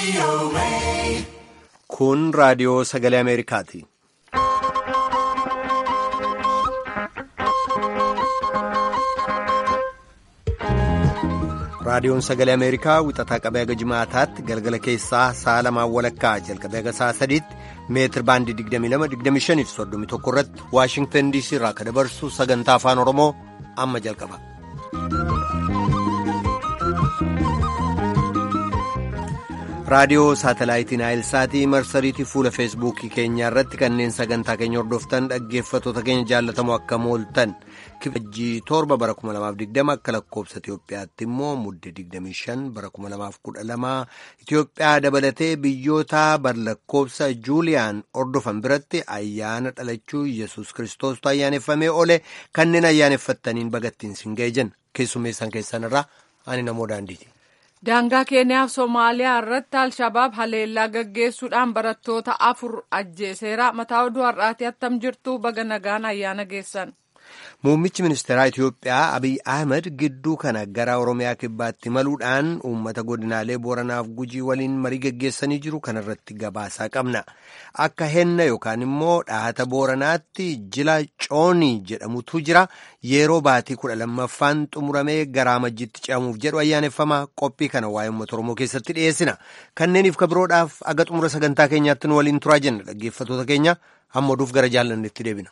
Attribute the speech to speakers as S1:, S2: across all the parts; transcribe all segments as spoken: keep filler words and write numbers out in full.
S1: Kun raadiyoo sagalee Ameerikaati. Raadiyoon sagalee Ameerikaa wixataa qabee haga jimaataatti galgala keessaa sa'a lamaan walakkaa jalqabee haga sa'a sadiitti meetir baandii digdamii lama digdamii shanii fi soddomii tokko irratti Waashingtan diisii irraa kan dabarsu sagantaa afaan Oromoo amma jalqaba. Raadiyoo saatalaayitii Naayilsaatii marsariitii fuula feesbuukii keenyaa irratti kanneen sagantaa keenya hordoftan dhaggeeffattoota keenya jaallatamoo akka mooltan kibajjii torba bara kuma lamaaf digdama akka lakkoobsa Itiyoophiyaatti immoo mudde digdamii shan bara kuma lamaaf kudha lama Itiyoophiyaa dabalatee biyyoota bar lakkoobsa Juuliyaan hordofan biratti ayyaana dhalachuu Yesuus Kiristoostu ayyaaneffamee oole kanneen ayyaaneffattaniin bagattiin sin ga'e keessummeessan keessan irraa ani namoo daandiiti.
S2: Daangaa Keeniyaaf Somaaliyaa irratti Alshabaab haleellaa gaggeessuudhaan barattoota afur ajjeeseera. Mataa oduu har'aati attam jirtu baga nagaan ayyaana geessan.
S1: Muummichi ministeeraa Itiyoophiyaa Abiy Ahmed gidduu kana gara Oromiyaa kibbaatti maluudhaan uummata godinaalee Booranaaf Gujii waliin marii gaggeessanii jiru. Kanarratti gabaasaa qabna. Akka henna yookaan immoo dhahata Booranaatti jila coonii jedhamutu jira. Yeroo baatii kudha lammaffaan xumuramee garaa majjiitti ce'amuuf jedhu ayyaaneffama. Qophii kana waa'ee uummata Oromoo keessatti dhiyeessina. Kanneeniif kabiroodhaaf aga xumura sagantaa keenyaatti nu waliin turaa jenna. Dhaggeeffattoota keenya hamma oduuf gara jaallanneetti deebina.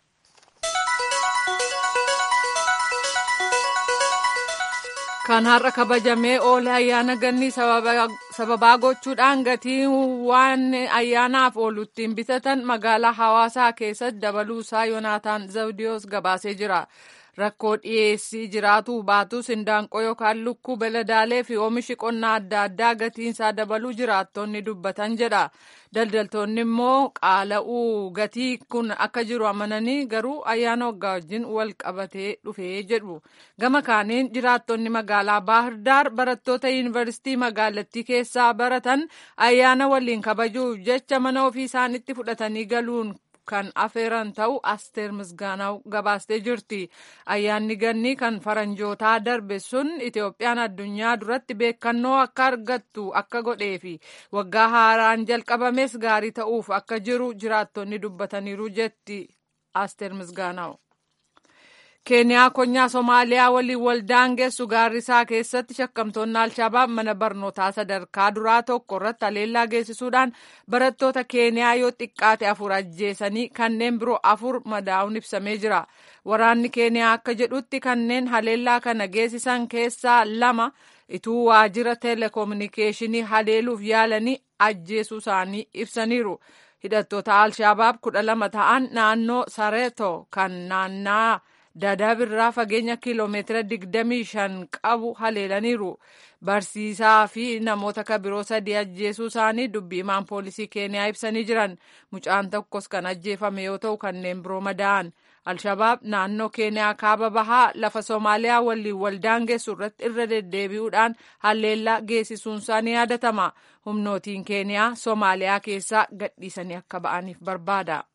S2: Kan har'a kabajamee oole ayyaana gannii sababaa gochuudhaan gatii waan ayyaanaaf ooluttiin bitatan magaalaa Hawaasaa keessatti dabaluusaa Yoonaataan Zawdiyoos gabaasee jira. Rakkoo dhiyeessii jiraatu baatus hindaanqoo yookaan lukkuu beeladaalee fi oomishi qonnaa adda addaa gatiinsaa dabaluu jiraattonni dubbatan jedha. Daldaltoonni immoo qaala'uu gatii kun akka jiru amananii garuu ayyaana waggaa wajjin wal qabatee dhufee jedhu. Gama kaaniin jiraattonni magaalaa Baahirdaar barattoota yuunivarsiitii magaalattii keessaa baratan ayyaana waliin kabajuuf jecha mana ofii isaanitti fudhatanii galuun kan afeeran ta'u Asteer Misgaanaw gabaastee jirti. Ayyaanni gannii kan faranjootaa darbe sun Itoophiyaan addunyaa duratti beekannoo akka argattu akka godhee fi waggaa haaraan jalqabames gaarii ta'uuf akka jiru jiraattonni dubbataniiru jetti Asteer Misgaanaw. Keeniyaa konyaa Somaaliyaa waliin wal daangessu Gaarrisaa keessatti shakkamtoonni Alshabaab mana barnootaa sadarkaa duraa tokko irratti haleellaa geessisuudhaan barattoota Keeniyaa yoo xiqqaate afur ajjeesanii kanneen biroo afur madaa'uun ibsamee jira. Waraanni Keeniyaa akka jedhutti kanneen haleellaa kana geessisan keessaa lama ituu waajjira telekominikeeshinii haleeluuf yaalanii ajjeesuu isaanii ibsaniiru. Hidhattoota Alshabaab kudha lama ta'an naannoo Sareeto kan naannaa Dadaab irraa fageenya kiiloomeetira digdamii shan qabu haleelaniiru. Barsiisaa fi namoota kabiroo sadii ajjeesuu isaanii dubbiimaan poolisii Keeniyaa ibsanii jiran. Mucaan tokkos kan ajjeefame yoo ta'u kanneen biroo madaa'an. Alshabaab naannoo Keeniyaa kaaba bahaa lafa Soomaaliyaa waliin wal daangessu irratti irra deddeebi'uudhaan haleellaa geessisuun isaanii yaadatama. Humnootiin Keeniyaa Soomaaliyaa keessaa gadhiisanii akka ba'aniif barbaada.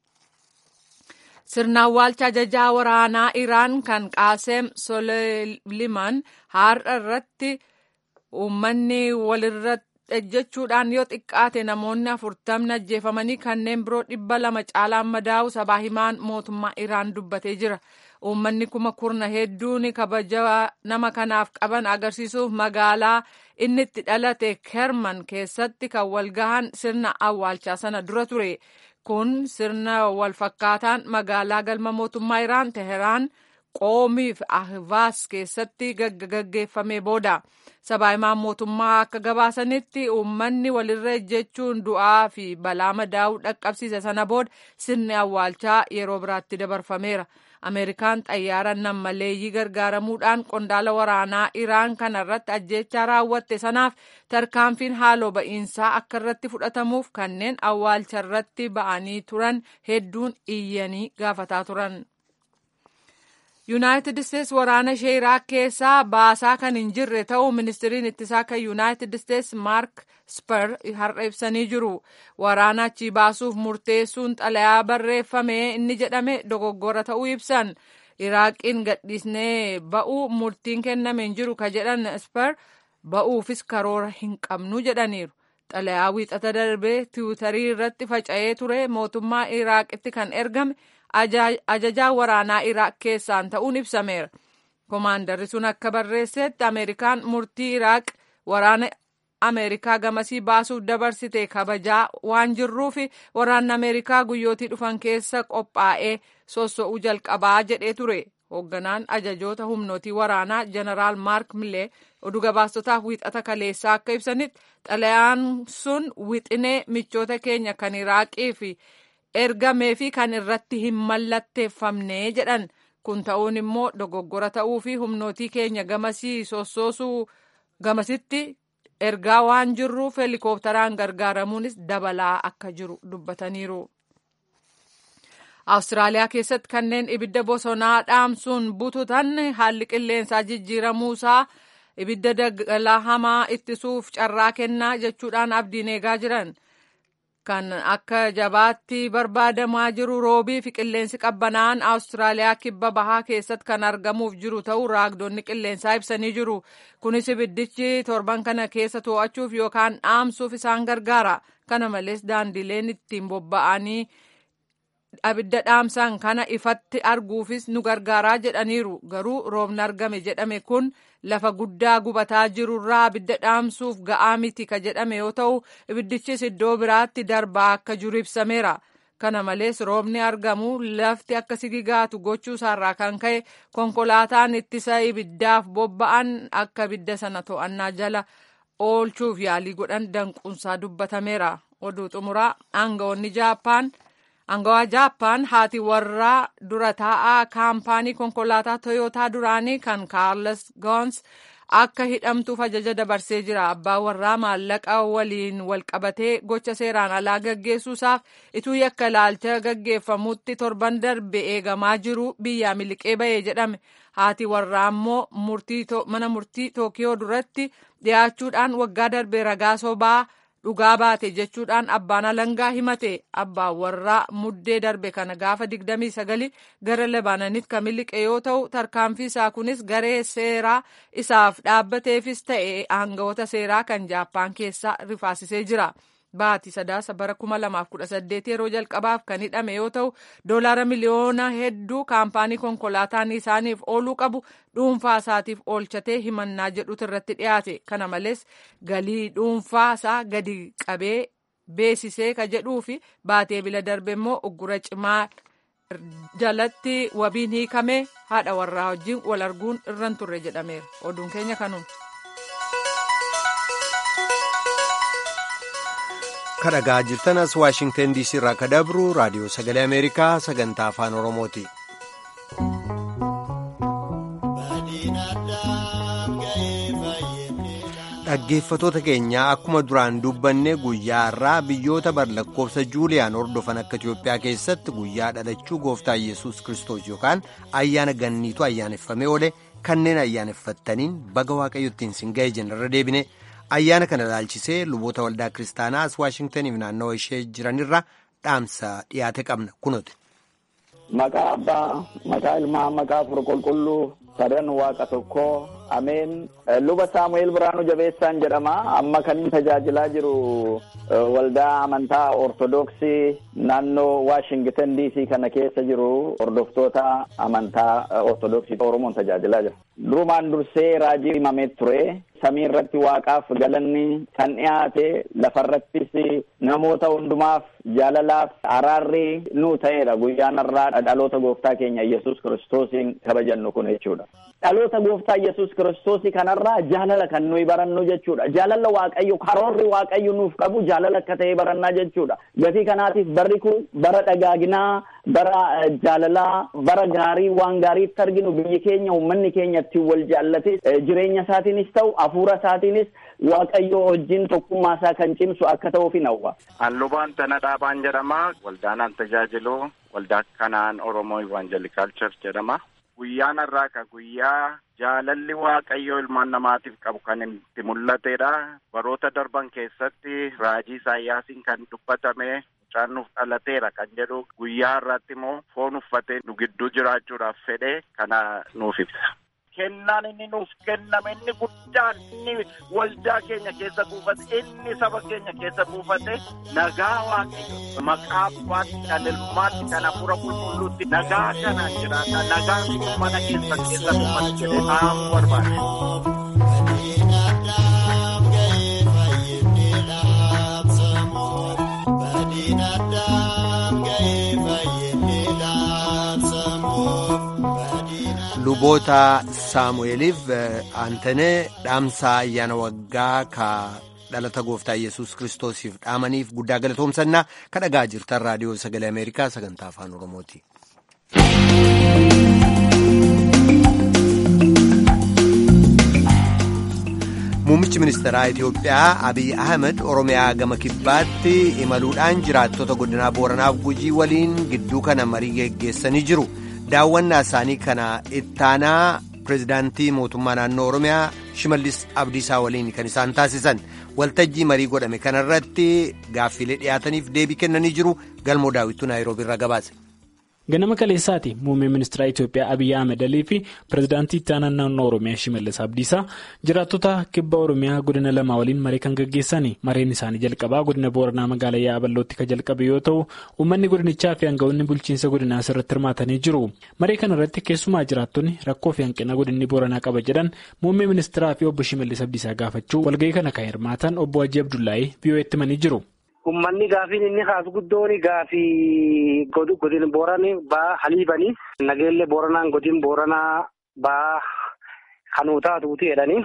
S2: Sirna awwaalcha ajajaa waraanaa Iraan kan Qaaseem Soleimani har'a irratti uummanni walirra ejjechuudhaan yoo xiqqaate namoonni afurtamni ajjeefamanii kanneen biroo dhibba lama caalaan madaa'u sabaa himaan mootummaa Iraan dubbatee jira. Uummanni kuma kurna hedduun kabaja nama kanaaf qaban agarsiisuuf magaalaa inni itti dhalate Kerman keessatti kan walgahan sirna awwaalchaa sana dura ture. Kun sirna walfakkaataan magaalaa galma mootummaa Iraan Teheraan Qoomii fi Ahvaaz keessatti gaggeeffamee booda. Sabaa himaan mootummaa akka gabaasanitti uummanni walirra ejjechuun du'aa fi balaa madaa'uu dhaqqabsiise sana booda sirni awwaalchaa yeroo biraatti dabarfameera. Ameerikaan xayyaara nammaleeyyii gargaaramuudhaan qondaala waraanaa Iraan kanarratti ajjeechaa raawwatte sanaaf tarkaanfiin haaloo ba'iinsaa akka irratti fudhatamuuf kanneen awwaalcharratti ba'anii turan hedduun iyyanii gaafataa turan. Yuunaayitid Isteets waraana ishee Iraaq keessaa baasaa kan hin jirre ta'uu ministiriin ittisaa kan Yuunaayitid Isteets Maark Spar har'a ibsanii jiru. Waraana achii baasuuf murteessuun xalayaa barreeffame inni jedhame dogoggora ta'uu ibsan. Iraaqiin gadhiisnee ba'uu murtiin kenname hin jiru ka jedhan Spar ba'uufis karoora hin qabnu jedhaniiru. Xalayaa wiixata darbee tiwutarii irratti faca'ee ture mootummaa Iraaqitti kan ergame ajajaa waraanaa Iraaq keessaan ta'uun ibsameera. Koomaandarri sun akka barreessetti Ameerikaan murtii Iraaq waraana Ameerikaa gamasii baasuuf dabarsite kabajaa waan jirruuf waraanni Ameerikaa guyyootii dhufan keessa qophaa'ee sosso'uu jalqabaa jedhee ture. Hoogganaan ajajoota humnootii waraanaa Jeneraal Maark Millee oduu gabaastotaaf wiixata kaleessaa akka ibsanitti xalayaan sun wixinee michoota keenya kan Iraaqii fi ergamee fi kan irratti hin mallatteeffamne jedhan. Kun ta'uun immoo dogoggora ta'uu fi humnootii keenya gamasii sossoosuu gamasitti ergaa waan jirruuf helikoophteraan gargaaramuunis dabalaa akka jiru dubbataniiru. Awustiraaliyaa keessatti kanneen ibidda bosonaa dhaamsuun bututan haalli qilleensaa jijjiiramuusaa ibidda dagalaa hamaa ittisuuf carraa kennaa jechuudhaan abdiin eegaa jiran. Kan akka jabaatti barbaadamaa jiru roobii fi qilleensi qabbanaa'aan Awustiraaliyaa kibba bahaa keessatti kan argamuuf jiru ta'uu raagdonni qilleensaa ibsanii jiru. Kunis ibiddichi torban kana keessa to'achuuf yookaan dhaamsuuf isaan gargaara. Kana malees daandileen ittiin bobba'anii abidda dhaamsan kana ifatti arguufis nu gargaaraa jedhaniiru. Garuu roobni argame jedhame kun lafa guddaa gubataa jirurraa abidda dhaamsuuf ga'aa miti ka jedhame yoo ta'u ibiddichis iddoo biraatti darbaa akka jiru ibsameera. Kana malees roobni argamu lafti akka sigigaatu gochuusaarraa kan ka'e konkolaataan ittisa ibiddaaf bobba'an akka ibidda sana to'annaa jala oolchuuf yaalii godhan danquunsaa dubbatameera. Oduu xumuraa aangawoonni Jaappaan Angawaa Jaappaan haati warraa dura taa'aa kaampaanii konkolaataa Toyootaa duraanii kan Kaarles Goons akka hidhamtuuf ajaja dabarsee jira. Abbaan warraa maallaqa waliin walqabatee gocha seeraan alaa gaggeessuusaaf ituu yakka ilaalcha gaggeeffamutti torban darbe eegamaa jiru biyyaa miliqee ba'ee jedhame. Haati warraa immoo mana murtii Tookiyoo duratti dhiyaachuudhaan waggaa darbe ragaa sobaa dhugaa baate jechuudhaan abbaan alangaa himate. Abbaan warraa muddee darbe kana gaafa digdamii sagali gara Lebaananitti kan miliqe yoo ta'u tarkaanfii isaa kunis garee seeraa isaaf dhaabbateefis ta'e aangawoota seeraa kan Jaappaan keessaa rifaasisee jira. Baatii sadaasa bara kuma lamaaf kudha saddeet yeroo jalqabaaf kan hidhame yoo ta'u doolaara miliyoona hedduu kaampaanii konkolaataan isaaniif ooluu qabu dhuunfaa isaatiif oolchatee himannaa jedhutu irratti dhiyaate. Kana malees galii dhuunfaa isaa gadi qabee beesisee ka jedhuu fi baatee bila darbe immoo uggura cimaa jalatti wabiin hiikamee haadha warraa wajjin wal arguun irra hin turre jedhameera. Oduun keenya kanuma.
S1: kadhagaa jirtanas Waashingtan diisii irraa ka dabru raadiyoo sagalee Ameerikaa sagantaa afaan Oromooti. Dhaggeeffatoota keenya akkuma duraan dubbanne guyyaa irraa biyyoota barlakkoofsa Juuliyaan hordofan akka Itoophiyaa keessatti guyyaa dhalachuu gooftaa Yesuus Kiristoos yookaan ayyaana ganniitu ayyaaneffamee oole kanneen ayyaaneffattaniin baga waaqayyottiin sin ga'e jennarra deebine. Ayyaana kana ilaalchisee luboota waldaa kiristaanaas Waashingtaniif naannoo ishee jiranirra dhaamsa dhiyaate qabna kunuuti.
S3: Maqaa Abbaa, maqaa Ilmaa, maqaa Hafuura Qulqulluu, sadan Waaqa tokkoo, Ameen. Luba Saamu'eel Biraanuu Jabeessaan jedhama. Amma kan inni tajaajilaa jiru waldaa amantaa Ortodoksii naannoo Waashingtan diisii kana keessa jiru hordoftoota amantaa Ortodoksii Oromoon tajaajilaa jira. Durumaan dursee raajii himamee ture. Samii irratti waaqaaf galanni kan dhiyaate lafarrattis namoota hundumaaf jaalalaaf araarri nuu ta'eedha. Guyyaan har'aa dhaloota gooftaa keenya Yesuus Kiristoosiin kabajannu kun jechuudha. Dhaloota gooftaa Yesuus Kiristoosii kanarraa jaalala kan nuyi barannu jechuudha. Jaalala waaqayyo karoorri waaqayyo nuuf qabu jaalala akka ta'e barannaa jechuudha. Gatii kanaatiif barri kun bara dhagaaginaa, bara jaalalaa, bara gaarii waan gaariitti arginu biyyi keenya uummanni keenya ittiin wal jaallate jireenya isaatiinis ta'u hafuura isaatiinis waaqayyo wajjin tokkummaa isaa kan cimsu akka ta'uuf hin hawwa.
S4: Lubaan Tana Dhaabaan jedhama. Waldaan tajaajilu waldaa kanaan Oromoo Evangelikal Church jedhama. Guyyaan har'aa ka guyyaa jaalalli waaqayyo ilmaan namaatiif qabu kan itti mul'atedha. Baroota darban keessatti raajii Isaayyaasiin kan dubbatame mucaan nuuf dhalateera kan jedhu guyyaa har'aatti immoo foon uffatee nu gidduu jiraachuudhaaf fedhe kana nuuf ibsa. kennaan inni nuuf kenname inni guddaan inni waldaa keenya keessa buufate inni saba keenya keessa buufate nagaa waaqayyo maqaa Abbaatti kan Ilmaatti kan Hafuura Qulqulluutti nagaa kanaan jiraata nagaa mana keessa keessa buufate jedhee dhaamu barbaada.
S1: Luboota Saamu'eeliif aantanee dhaamsaa ayyaana waggaa ka dhalata gooftaa Yesuus Kiristoosiif dhaamaniif guddaa galatoomsannaa ka dhagaa jirtan raadiyoo sagalee Ameerikaa sagantaa afaan Oromooti. Muummichi ministeeraa Itoophiyaa Abiy Ahmed Oromiyaa gama kibbaatti imaluudhaan jiraattota godinaa Booranaaf Gujii waliin gidduu kana marii geggeessanii jiru. Daawwannaa isaanii kana ittaanaa pirezidaantii mootummaa naannoo Oromiyaa Shimallis Abdiisaa waliin kan isaan taasisan waltajjii marii godhame kanarratti gaaffiilee dhiyaataniif deebii kennanii jiru. Galmoo Daawwituu Naayiroobii irraa gabaase.
S5: Ganama kaleessaati muummee ministeera Itoophiyaa Abiy Ahmed Alii fi pirezidaantii ittaanaa naannoo Oromiyaa Shimallis Abdiisaa jiraattota kibba Oromiyaa godina lama waliin marii kan gaggeessanii mareen isaanii jalqabaa godina Booranaa magaalaa Yaaballootti kan jalqabe yoo ta'u uummanni godinichaa fi aangawoonni bulchiinsa godinaa irratti hirmaatanii jiru. Marii kana irratti keessumaa jiraattonni rakkoo fi hanqina godinni Booranaa qaba jedhan muummee ministeeraa fi obbo Shimallis Abdiisaa gaafachuu walgahii kana kan hirmaatan obbo Hajji Abdullaahii biyyooti himanii jiru.
S6: Uummanni gaafiin inni kaasu guddoon gaafii godin Booranii baa haliibanii nageellee Booranaan godin Booranaa baa hanuutaa tuuti jedhanii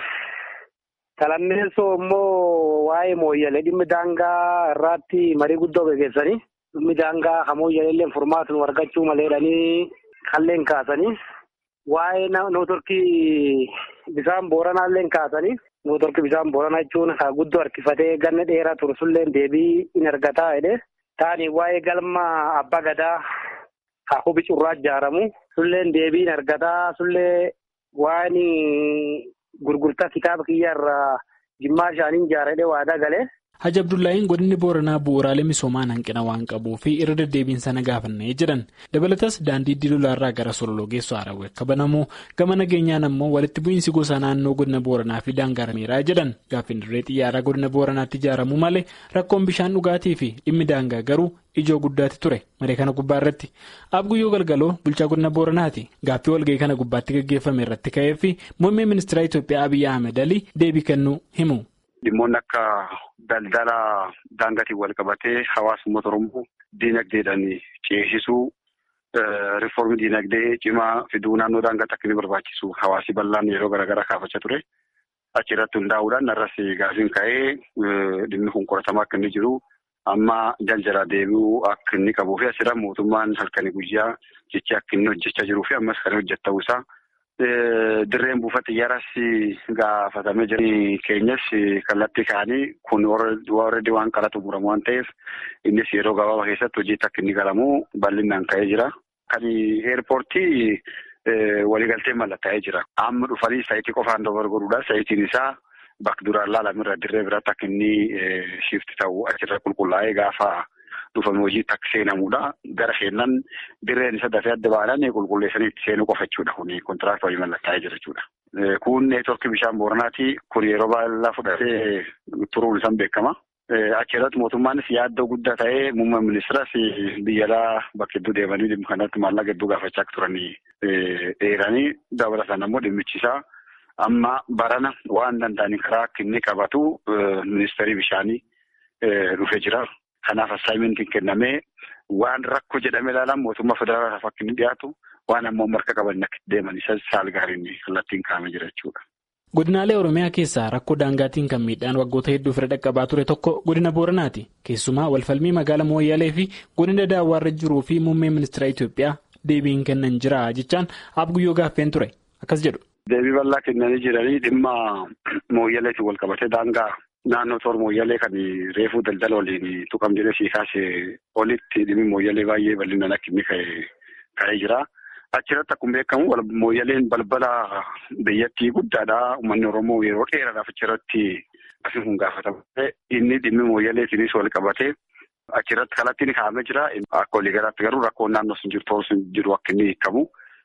S6: talammeessoo immoo waa'ee mooyyalee dhimmi daangaa irratti marii guddoo gaggeessanii dhimmi daangaa hamooyyaleellee furmaatu nu argachuu maleedhanii kalleen kaasanii waa'ee nootorkii bisaan Booranaallee kaasanii. Mootorki bisaan Booranaa jechuun haa guddoo harkifatee ganna dheeraa ture sulleen deebii in argataa jedhe taani waa'ee galma abbaa gadaa haa hubi curraa ijaaramu sulleen deebii in argataa sullee waan gurgurtaa kitaaba kiyyaa irraa jimmaa shaaniin ijaaradhe waadaa galee.
S5: Hajji Abdullaahiin godinni Booranaa bu'uuraalee misoomaan hanqina waan qabuu fi irra deddeebiin sana gaafannee jedhan dabalatas daandii Dilolaarraa gara Sololoo geessu Harawee akka banamu gama nageenyaan ammoo walitti bu'iinsi gosa naannoo godina Booranaa fi daangarameeraa jedhan gaaffiin dirree xiyyaaraa godina Booranaatti ijaaramuu malee rakkoon bishaan dhugaatii fi dhimmi daangaa garuu ijoo guddaatti ture maree kana gubbaa irratti Abguyyoo Galgaloo bulchaa godina Booranaati gaaffii walgahii kana gubbaatti gaggeeffame irratti ka'ee fi muummee ministeera Itoophiyaa Abiy Ahmed Alii deebii kennuu himu.
S7: Dhimmoonni akka daldala daangaatiin wal qabatee hawaasummaa Oromoo diinagdeedhaan ceesisuu riiformii diinagdee cimaa fiduu naannoo daangaatti akka inni barbaachisu hawaasi bal'aan yeroo garaagaraa kaafachaa ture. Achirratti hundaa'uudhaan narras gaafiin ka'ee dhimmi kun qoratamaa akka inni jiru amma jaljalaa deebi'uu akka inni qabuu fi asirra mootummaan halkanii guyyaa jecha akka inni hojjechaa jiruu fi ammas kan hojjetaa isaa. Dirreen buufata xiyyaaras gaafatamee jiran keenyas kallattii ka'anii kun warra waan qalatu muramu waan ta'eef innis yeroo gabaabaa keessatti hojiitti akka inni galamu bal'inaan ka'ee jira. Kan eerpoortii waliigaltee mallattaa'ee jira. Amma dhufanii saayitii qofaan dabargoodha. Saayitiin isaa bakka duraan laalamirra dirree biraatti akka inni shifti ta'u achirra qulqullaa'ee gaafa. Dhufame hojiitti akka seenamudha. Gara seenan dirreen isa dafee adda baadhaan qulqulleessanii itti seenuu qofa jechuudha. Kun kontiraaktii waliin mallattaa'ee jira jechuudha. Kun neetwoorkii bishaan Booranaati. Kun yeroo baay'ee fudhatee turuun isaan beekama. Achirratti mootummaanis yaaddoo guddaa ta'ee muummee ministeeras biyya alaa bakka hedduu deemanii dhimma kanatti maallaqa hedduu gaafachaa akka turanii dheeranii dabalataan ammoo dhimmichisaa amma barana waan danda'anii karaa akka inni qabatu ministeerii bishaanii dhufee jira. Kanaaf assaayimentiin kennamee waan rakkoo jedhamee ilaalan mootummaa federaalaaf akka inni dhiyaatu waan ammoo marka qaban akka deeman isa saal gaariin kallattiin kaa'amee jira jechuudha.
S5: Godinaalee Oromiyaa keessaa rakkoo daangaatiin kan miidhaan waggoota hedduu fira dhaqqabaa ture tokko godina Booranaati. Keessumaa walfalmii magaalaa Mooyyalee fi godina Daawwaarra jiruu fi muummee ministeera Itoophiyaa deebiin kennan jira jechaan Abguyyoo gaaffeen ture akkas jedhu.
S7: Deebii bal'aa kennanii jiranii dhimma Mooyyaleetiin wal qabatee daangaa. Naannoo toora Mooyyalee kan reefuu daldala waliin tuqam jedhee sii kaasee olitti dhimmi Mooyyalee baay'ee bal'inaan akka inni ka'ee jira. Achirratti akkuma beekamu Mooyyaleen balbala biyyattii guddaadha. Uummanni Oromoo yeroo dheeraadhaaf achirratti asiin kun gaafatama. Inni dhimmi Mooyyaleetiinis wal qabatee achirratti kallattiin kaa'amee jira. Akka walii garaatti garuu rakkoon naannoo sun jiru ta'uu jiru akka inni hiikamu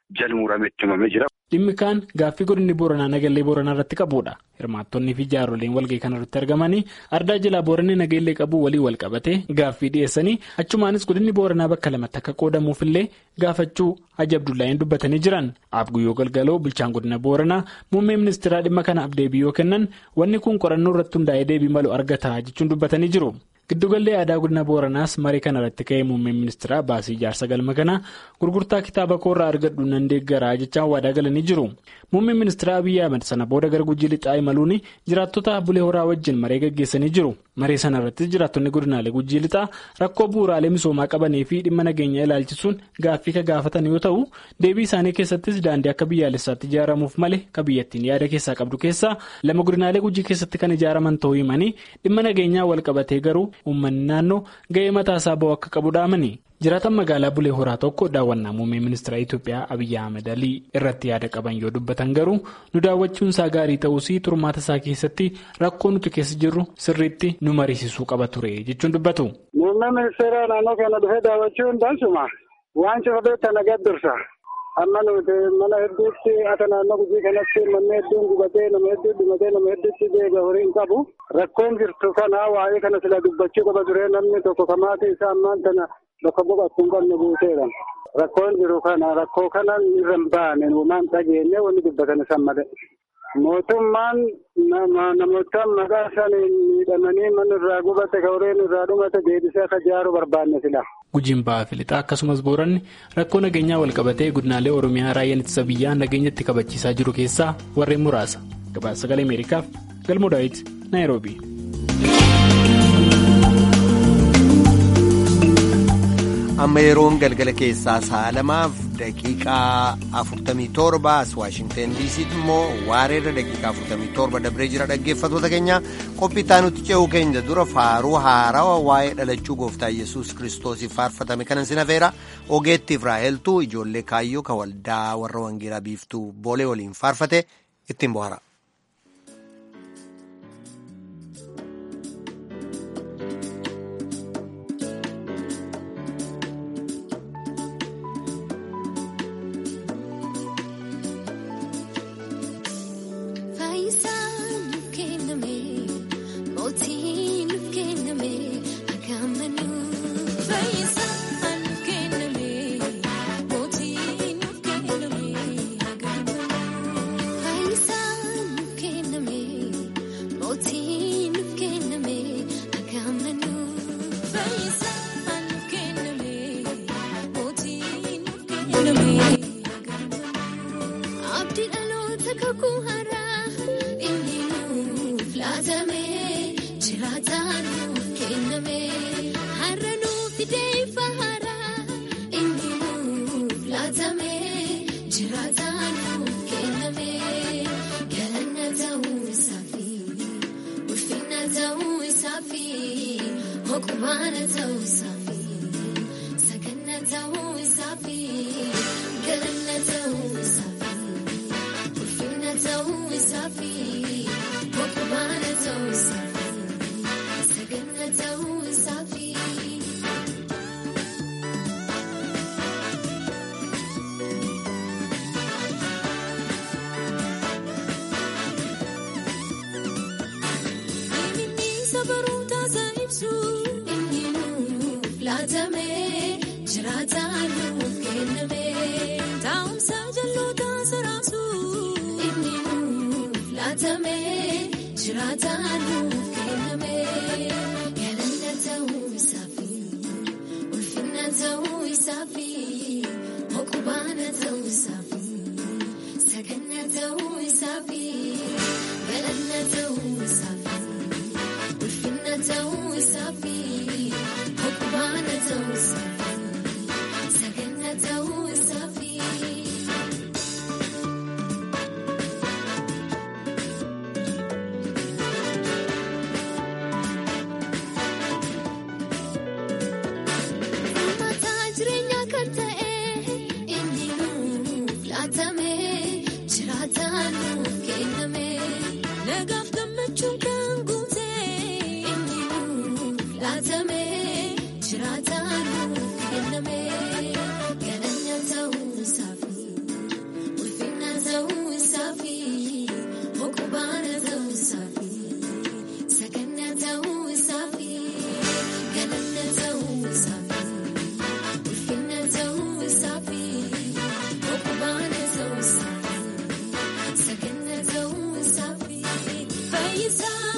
S7: jalmuurame itti himamee jira.
S5: Dhimmi kaan gaaffii godinni Booranaa Nagallee Booranaa irratti qabudha. Hirmaattonnii fi jaaroliin walga'ii kana irratti argamanii ardaa jalaa Booranni Nagallee qabu walii wal qabatee gaaffii dhiyeessanii achumaanis godinni Booranaa bakka lamatti akka qoodamuufillee gaafachuu Haji Abdullaahiin dubbatanii jiran. Abguyyoo Galgaloo bulchaan godina Booranaa muummee ministeeraa dhimma kanaaf deebii yoo kennan wanni kun qorannoo irratti hundaa'ee deebii malu argata jechuun dubbatanii jiru. Giddugallee aadaa godina Booranaas marii kana irratti ka'ee muummeen ministeeraa baasii ijaarsa galma kanaa gurgurtaa kitaaba koorraa argadhu nan deeggaraa jechaan waadaa galanii jiru. Muummeen ministeeraa Abiyyi Ahmed sana booda gara Gujii Lixaa imaluun jiraattota Bulee Horaa wajjin maree gaggeessanii jiru. Maree sana irratti jiraattonni godinaalee Gujii Lixaa rakkoo bu'uuraalee misoomaa qabanii fi dhimma nageenyaa ilaalchisuun gaaffii ka gaafatan yoo ta'u deebii isaanii keessattis daandii akka biyyaalessaatti ijaaramuuf malee ka biyyattiin yaada keessaa qabdu keessaa lama godinaalee Gujii keessatti kan ijaaraman ta'uu himanii dhimma nageenyaa wal qabatee garuu uummanni naannoo ga'ee mataasaa ba'u akka qabu dhaamani. Jiraatan magaalaa Bulee Horaa tokko daawwannaa muummee ministeera Itoophiyaa Abiyyi Ahmed Alii irratti yaada qaban yoo dubbatan garuu nu daawwachuun isaa gaarii ta'uusii turmaata isaa keessatti rakkoo nuti keessa jirru sirriitti nu mariisisuu qaba ture jechuun dubbatu.
S8: Muummee ministeera naannoo kana dhufee daawwachuun dansuma waan cufabeetta nagaa dursa. Amma nuti mana hedduutti akka naannoo Gujii kanatti manni hedduun gubatee nama hedduu dhumatee nama hedduutti deega horiin qabu. Rakkoon jirtu kana waa'ee kana sila dubbachuu qaba ture namni tokko kamaatii isaa ammaan tana bakka boqotu hin qabne buuseera. Rakkoon jiru kana rakkoo kana irra hin baane uumaan dhageenye wanni dubbatan isaan malee. Mootummaan namoota maqaa isaanii miidhamanii mana irraa gubate ka horiin irraa dhumate deebisee akka ijaaru barbaanne sila.
S5: Gujiin ba'aa fi lixaa akkasumas Booranni rakkoo nageenyaa wal qabatee godinaalee Oromiyaa raayyaan ittisa biyyaa nageenyatti kabachiisaa jiru keessaa warreen muraasa. Gabaasa Sagalee Ameerikaaf Galmoo Daawit Naayiroobii.
S1: Amma yeroon galgala keessaa sa'a lamaaf daqiiqaa afurtamii torba as Waashingteen diisiitti immoo waareerra daqiiqaa afurtamii torba dabree jira. Dhaggeeffattoota keenya qophii nuti ce'uu keenya dura faaruu haarawaa waa'ee dhalachuu gooftaa Yesuus Kiristoosiif faarfatame kanan sin hafeera. Ogeettiif Raaheltuu ijoollee kaayyoo ka waldaa warra Wangeelaa Biiftuu Boolee waliin faarfate ittiin bohaara.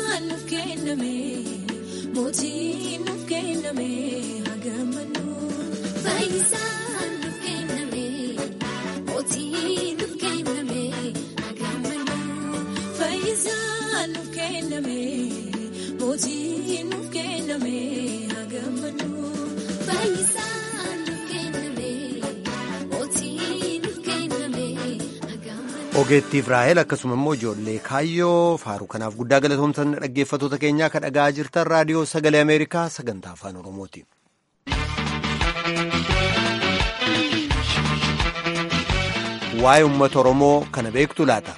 S9: nuuf kenname mootii nuuf kenname hagamanu fayyisaan nuuf kenname mootii nuuf kenname hagamanu fayyisaan nuuf kenname mootii nuuf kenname hagamanu fayyisaan nuuf kenname mootii nuuf kenname hagamanu.
S1: Ogeettiif Raahel akkasuma immoo ijoollee kaayyoo faaruu kanaaf guddaa galatoomsan dhaggeeffattoota keenyaa kan dhagaa jirtan raadiyoo sagalee Ameerikaa sagantaa afaan Oromooti. Waa'ee uummata Oromoo kana beektu laata?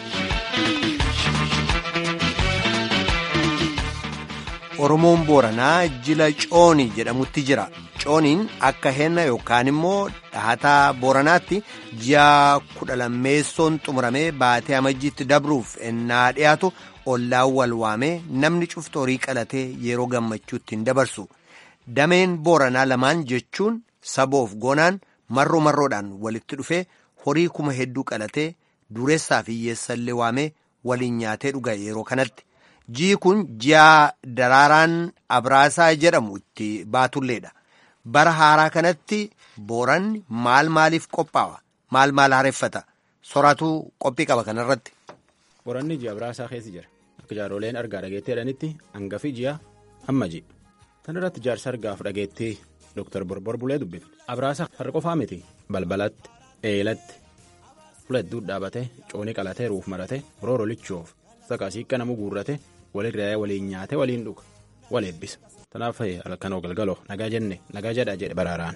S1: Oromoon Booranaa jila Coonii jedhamutti jira. Cooniin akka henna yookaan immoo dhahataa Booranaatti ji'a kudha lammeessoon xumuramee baatee amajjiitti dabruuf ennaa dhiyaatu ollaan wal waamee namni cuftu horii qalatee yeroo gammachuutti hin dabarsu. Dameen Booranaa lamaan jechuun saboof goonaan marroo marroodhaan walitti dhufee horii kuma hedduu qalatee dureessaa fi hiyyeessallee waamee waliin nyaatee dhuga yeroo kanatti. Ji'i kun ji'a daraaraan Abraasaa jedhamu itti baatulleedha. Bara haaraa kanatti Booranni maal maaliif qophaa'a? Maal maal haareffata? Soraatu qophii qaba kanarratti.
S10: Booranni ji'a Abraasaa keessa jira. Akka jaaroleen argaa dhageettee jedhanitti hangafi ji'a amma ji'a. Tan irratti jaarsa argaaf dhageettee Dooktar Borbor Bulee dubbifte. Abraasaa har'a qofaa miti. Balbalatti, eelatti, fuladduun dhaabatee, coonii qalatee, ruuf maratee, rooroo lichoof, sakaasii akka namu guurratee, walirraa waliin nyaatee waliin dhuga. Wal eebbisa. Tanaaf halkanoo galgaloo nagaa jenne nagaa jedhaa jedhe baraaraan.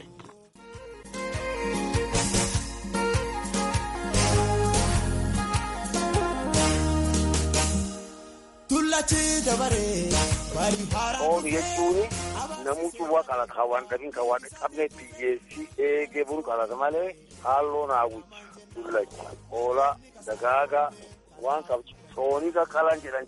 S11: Ooni jechuun namuutu waa qalata hawaan qabiin kan waan qabne biyyeessi eegee buru qalata malee halluu naawwichi dullachi hoolaa dagaagaa waan qabdu soonii qaqqalaan jedhan.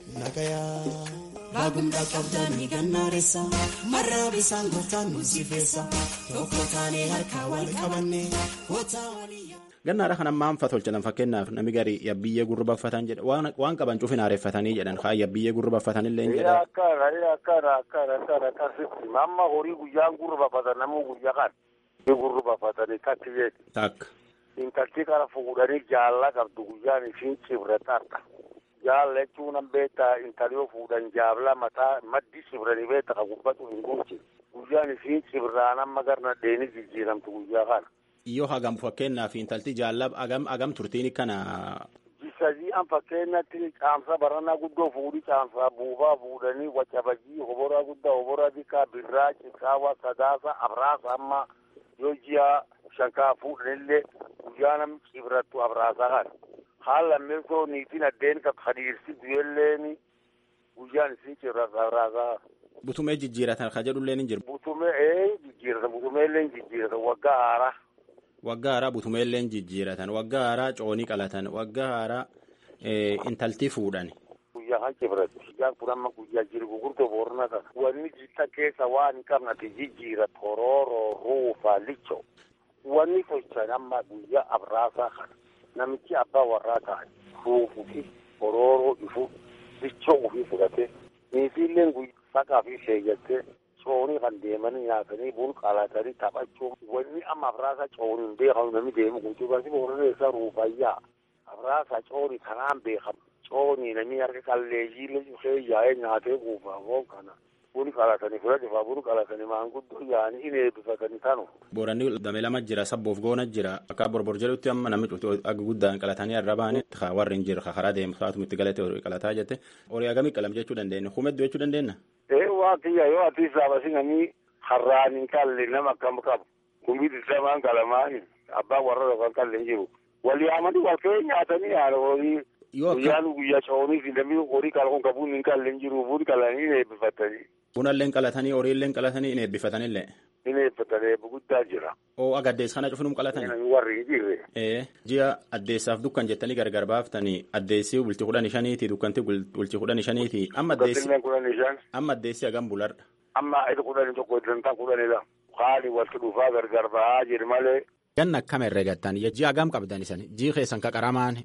S12: Baagumdaa qabdaan ni gannaareessa marraa bisaan gooftaan nu sifeessa tokko taanee harkaa wal qabanne goota walii.
S10: Gannaadha kan ammaan fatolchatan fakkeenyaaf nami garii yabbiyyee gurra baffatan jedha waan qaban cufin haareffatanii jedhan haa yabbiyyee gurra baffatanillee hin jedhan.
S11: Akkana akkana akkana akkana akkasitti amma horii guyyaan gurra baffatan namuu guyyaa kan gurra baffatanii katti beeku.
S10: Takka.
S11: Intalti kana fuudhanii jaallaa qabdu guyyaan ishiin cibrataadha. Jaalla jechuun an beektaa intaliyoo fuudhan jaabla mataa maddi cibranii beekta ka gubbatu hin guuti. Guyyaan ishiin cibraan amma garna dheeni jijjiiramtu guyyaa kana.
S10: Yoo hagam fakkeenyaaf intalti jaallab agam agam turtiin kana.
S11: Jisajii an fakkeenyatti caamsa barannaa guddoo fuudhi caamsa buufaa fuudhanii wacabajii hoboraa guddaa hoboraa bikaa birraa ciqaawaa sadaasa abraasa amma yoo ji'a shankaa fuudhanillee guyyaa namni cibrattu abraasaa kana. Haala lammeessoo niitiin addeen kan hadiirsi du'elleen guyyaan isin cibratu abraasaa.
S10: Butumee jijjiiratan ka jedhullee ni jiru.
S11: Butumee ee jijjiiratan butumeellee jijjiiratan waggaa haaraa.
S10: Waggaa haaraa butumeellee jijjiiratan waggaa haaraa coonii qalatan waggaa haaraa intaltii fuudhan.
S11: Guyyaa kan cibratu guyyaan kun amma guyyaa jiru gurguddoo boorna kana. Wanni jitta keessa waan hin qabnati jijjiira torooroo ruufa licho. Wanni tolchan amma guyyaa abraasaa kana. Namichi abbaa warraa ta'an ruufuu fi torooroo ifu lichoo ofii fudhatee niitiilleen guyyaa saqaa fi sheeyyattee. Coonii kan deemanii nyaatanii buna qalatanii taphachuun wanni amma abraasa cooniin beekamu namni deemu guutuu baasii booranneessaa ruufayyaa abraasa coonii kanaan beekamu coonii namni harka qalleeyyiillee cufee yaa'ee nyaatee guufaa foon kana buna qalatanii fudhatifaa buna qalatanii maanguddoo yaa'anii hin eebbifatanii tanu.
S10: Booranni damee lama jira sabboof goona jira akka borbor jedhutti amma namni cuftuu akka guddaan qalatanii irra baane warri hin jiru karaa deemu saatuma itti galate horii qalataa jette horii hagamii qalam jechuu dandeenya humedduu jechuu dandeenya.
S11: Ee waa kiyya yoo ati saabasi namni har'aan hin qalle nama akkam qabu kumbiti samaan qalamaani abbaa warra yookaan qalle hin jiru walii amanii wal ka'ee nyaatanii haala horii guyyaan guyyaa coonii fi namni horii qalquun qabuun hin qalle hin jiru buun qalanii hin eebbifatanii.
S10: Bunallee qalatanii horiillee qalatanii hin eebbifatanillee.
S11: Hin eebbifatanii guddaa jira.
S10: Oo aga addeessa kana cufinum qalatanii.
S11: Namni warri hin jirre.
S10: Ee ji'a addeessaaf dukkan jettanii gargar baaftanii addeessii bultii kudhan shaniiti dukkanti bultii kudhan shaniiti amma addeessi. Amma addeessi hagam bularra.
S11: Amma isa kudhan tokko dantaa kudhanidha. Haali walitti dhufaa gargar ba'aa jiru malee.
S10: Ganna akkam herreegattan ji'a hagam qabdan isan ji'i keessan ka qaramaan.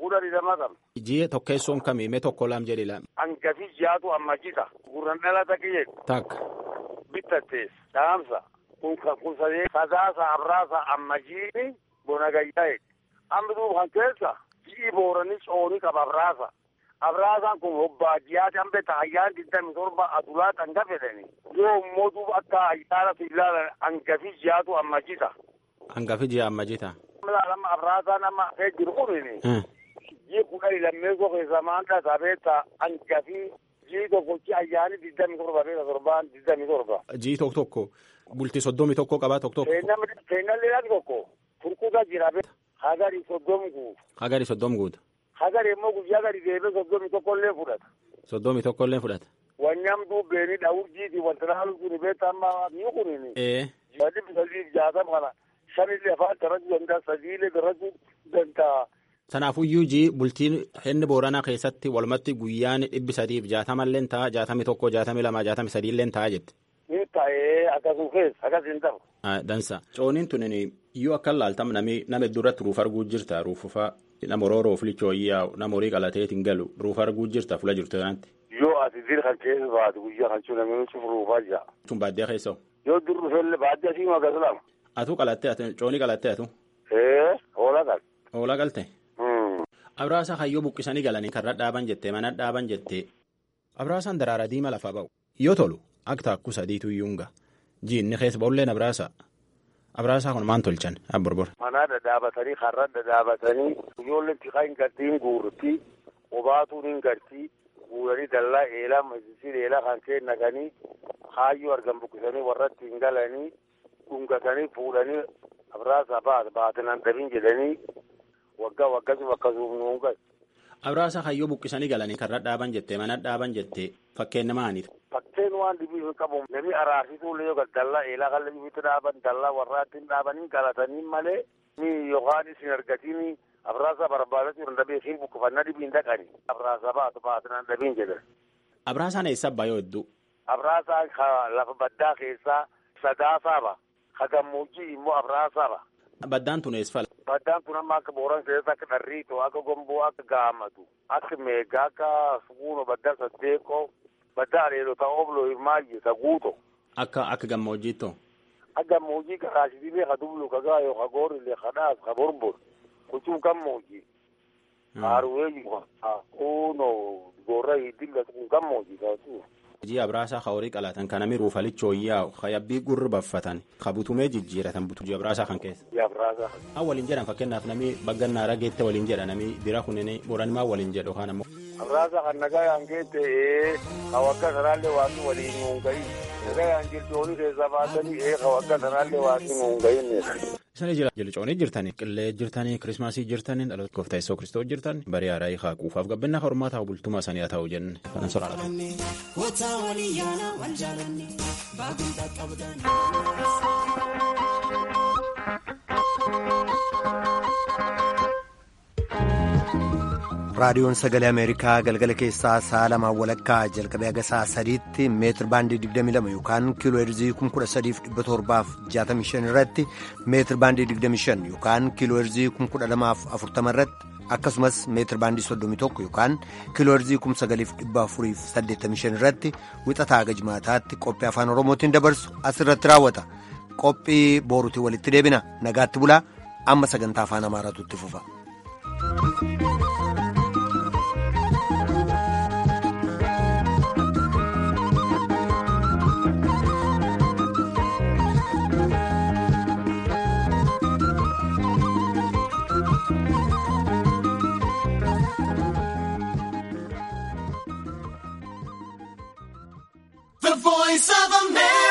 S11: kudhanii lama qaba.
S10: Ji'a tokkeessoon kamii mee tokko lam jedhi lam.
S11: Hangafi jaatu amma jita gurran dhalata kiyye.
S10: Takka.
S11: Bittatees dhaamsa kun kun sadee sadaasa abraasa amma jiini bona gayyaa'e. Amma duuba kan keessa ji'i booranii coonii qaba abraasa. Abraasaan kun hobbaadiyyaati hambee taayyaan digdami torba adulaa kan gafedhani. Yoo immoo duuba akka ayyaana ilaalan hangafi jaatu amma jita.
S10: Hangafi ji'a amma jita.
S11: Lama abraasaan amma fee jiru kunini. Jii kudhanii lammeessoo keessa maanta sabeetta hangafi jii tokkochi ayyaani digdami torba beeka torbaan digdami torba.
S10: Jii tokko tokko bultii soddomi tokko qabaa tokko tokko.
S11: Seenallee laati tokko turkuuta jira beeka. Hagari soddom guuta.
S10: Hagari soddom guuta.
S11: Hagari immoo guyyaa gadi deebee soddomi tokkollee fudhata.
S10: Soddomi tokkollee fudhata.
S11: Wanyamduu beeni dhawurjiiti wanta dhaalu kuni beekta amma mi'u kunini.
S10: Ee.
S11: Wadi bisalii jaatam kana shanillee afaan darajuu danda'a sadiilee darajuu danda'a.
S10: Sanaafuyyuu jii bultiin inni booranaa keessatti walumatti guyyaan dhibbi sadiif jaatamallee ta'a jaatamii tokko jaatamii lama jaatamii sadiillee ta'a jette.
S11: Ni ta'ee akkasuma keessa akkasiin ta'u.
S10: Dansa. Cooniin tun iyyuu akka laaltam namni nama duratti ruuf arguu jirta ruufufaa nama orooroo filichoo iyyaa nama horii qalateetiin galu ruuf arguu jirta fula jirtu kanatti.
S11: Yoo ati dir kan keessa baatu guyyaa kan cuunamee nuti ruufaa jira.
S10: Tun baadiyyaa keessoo.
S11: Yoo dur dhufeellee baadiyyaa siin waaqatu lama.
S10: Atu qalattee atu coonii qalattee atu.
S11: Ee hoolaa gal.
S10: Hoolaa galte. Abraasa hayyoo buqqisanii galanii karra dhaaban jettee mana dhaaban jettee. Abraasaan daraara diima lafaa ba'u. Yoo tolu akka taakku sadiitu iyyuunga. Jiinni keessa ba'ulleen abraasa. Abraasaa kun maan tolchan abborbor.
S11: Manaa dhadhaabatanii karra dhadhaabatanii ijoolleen tikaa hin gartii hin guurtii obaatuun hin gartii guuranii dallaa eelaa majlisii eelaa kan kee naqanii haayyoo argan buqqisanii warratti hin galanii dhungatanii fuudhanii abraasaa baatinaan dhabiin jedhanii waggaa waggasuma akkasuma nuungas.
S10: Abraasaa hayyoo buqqisanii galanii karra dhaaban jettee mana dhaaban jettee fakkeenya maaniidha.
S11: Fakkeen waan dhibii hin qabu namni araarsituu yoo dallaa eelaa kan dhibiitti dhaaban dallaa warraatti dhaabanii galatanii malee ni yookaan isin argatiin abraasaa barbaadatu hin dhabee fi buqqifannaa dhibiin dhaqanii abraasaa baatu baatinaan dhabiin jedhan.
S10: Abraasaan eessa abbaa yoo hedduu?
S11: Abraasaan lafa baddaa keessaa sadaasaaba ka gammoojjii immoo abraasaaba.
S10: Baddaan tun eessa fala?
S11: Baddaan tun amma akka booran keessa akka dharriitoo akka gomboo akka gaamatu akka meegaa akka suguunoo baddaa saddeeqoo. Baddaa aleelota obloo hirmaayyee ka guuto.
S10: Akka akka gammoojjiittoo.
S11: Akka gammoojjii ka kaasitiilee ka dublu ka gaayoo ka goorillee ka dhaas ka borbor kuchuu gammoojjii. Haaruweeyyuu ka kuunoo gorra hiddilla kun gammoojjii kaasuu.
S10: Jii abraasaa ka horii qalatan kanami ruufalichoo iyyaa'u ka yabbii gurri baffatan ka butumee jijjiiratan butu jii abraasaa kan keessa.
S11: Jii abraasaa.
S10: Haa waliin jedhan fakkeenyaaf nami baggannaa rageette waliin jedha nami bira kunini boranimaa waliin jedhu kaan ammoo.
S11: Abraasaa kan nagayaan geette ka waggaa sanaallee waanti waliin nuungayin. Nagayaan jirtoonni keessa baatanii ka waggaa sanaallee waanti nuungayin.
S10: Isaan jira jilcoonii jirtanii qillee jirtanii kirismaasii jirtanii dhaloota gooftaa Yesuus Kiristoos jirtan bari haaraa hiikaa quufaaf gabbinna hormaa ta'u bultumaa sanii haa ta'u jenne kanan soraadha.
S1: raadiyoon sagalee ameerikaa galgala keessaa sa'a lamaa walakkaa jalqabee haga sa'a sadiitti meetir baandii digdamii lama yookaan kiiloo heerzii kuma kudha sadiif dhibba torbaaf jaatamii shan irratti meetir baandii digdamii shan yookaan kiiloo heerzii kuma kudha lamaaf afurtama irratti akkasumas meetir baandii soddomii tokko yookaan kiiloo heerzii kuma sagaliif dhibba afuriif saddeettamii shan irratti wixataa haga jimaataatti qophii afaan oromootiin dabarsu asirratti raawwata qophii booruutiin walitti deebina nagaatti bulaa amma sagantaa afaan amaaraatu itti fufa.
S12: The Voice of America.